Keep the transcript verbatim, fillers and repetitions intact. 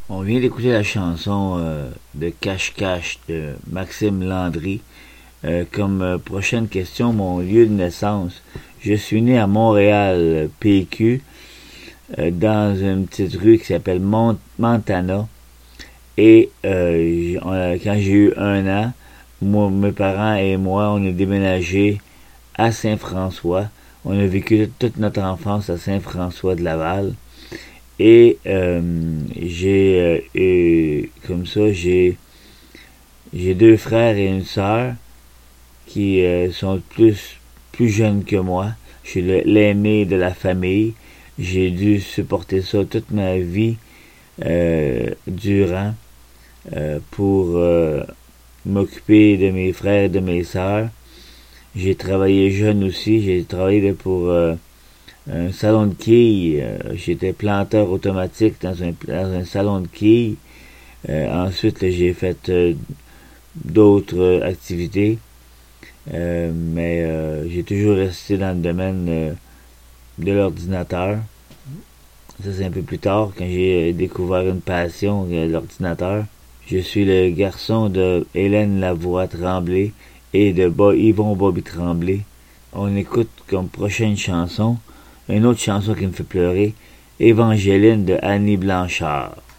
On vient d'écouter la chanson euh, de Cache-Cache de Maxime Landry. Euh, comme euh, prochaine question, mon lieu de naissance. Je suis né à Montréal, P Q, euh, dans une petite rue qui s'appelle Mont Montana. Et euh, on quand j'ai eu un an, moi, mes parents et moi, on a déménagé à Saint-François. On a vécu toute notre enfance à Saint-François de Laval. Et euh, j'ai euh, eu- comme ça, j'ai j'ai deux frères et une sœur qui euh, sont plus plus jeunes que moi. Je suis le- l'aîné de la famille. J'ai dû supporter ça toute ma vie euh, durant euh, pour euh, m'occuper de mes frères et de mes sœurs. J'ai travaillé jeune aussi. J'ai travaillé pour euh, un salon de quilles. Euh, J'étais planteur automatique dans un, dans un salon de quilles. Euh, ensuite, là, j'ai fait euh, d'autres euh, activités, euh, mais euh, j'ai toujours resté dans le domaine euh, de l'ordinateur. Ça, c'est un peu plus tard, quand j'ai découvert une passion, euh, l'ordinateur. Je suis le garçon de Hélène Lavoie Tremblay et de Bo- Yvon Bobby Tremblay. On écoute comme prochaine chanson une autre chanson qui me fait pleurer, Évangéline de Annie Blanchard.